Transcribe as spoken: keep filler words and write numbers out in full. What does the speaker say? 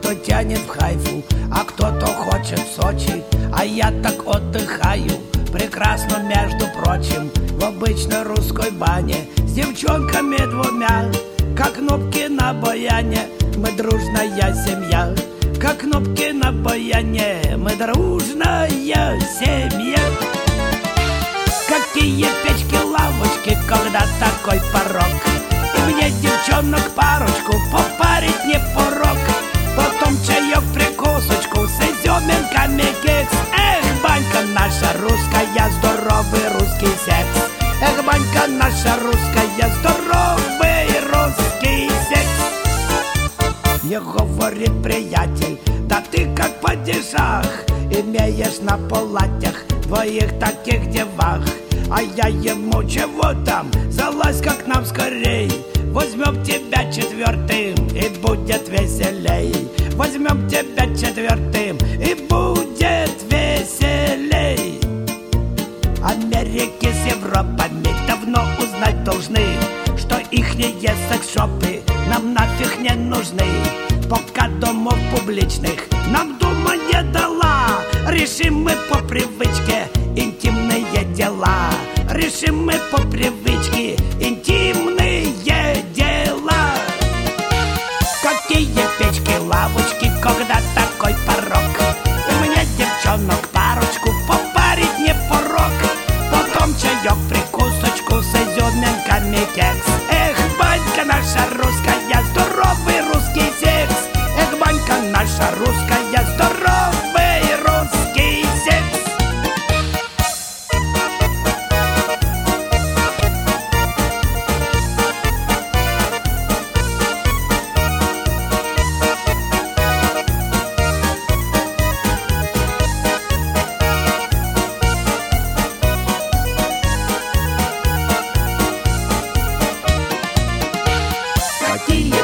кто тянет в Хайфу, а кто-то хочет в Сочи. А я так отдыхаю прекрасно, между прочим, в обычной русской бане с девчонками двумя, как кнопки на баяне. Мы дружная семья, как кнопки на баяне. Мы дружная семья. Какие печки, лавочки, когда такой порог. И мне девчонок парочку попарить не порог. Потом чаек, прикусочку с изюминками кекс. Эх, банька наша русская, здоровый русский секс. Эх, банька наша русская, здоровый русский секс. Мне говорит приятель: да ты как падишах, имеешь на палатях двоих таких девах. А я ему: чего там, залазь как нам скорей, возьмем тебя четвертым и будет веселей. Возьмем тебя четвертым и будет веселей. Америки с Европами давно узнать должны, что ихние секс-шопы нам нафиг не нужны. Пока домов публичных нам дума не дала, решим мы по привычке интимные дела. Решим мы по привычке интимные дела. Какие печки, лавочки, когда такой порог. И мне девчонок парочку попарить не порог. Потом чаек, прикусочку с изюминками кекс. Эх, банька наша русская, здоровый русский секс. Эх, банька наша русская, здоровый русский секс. Какие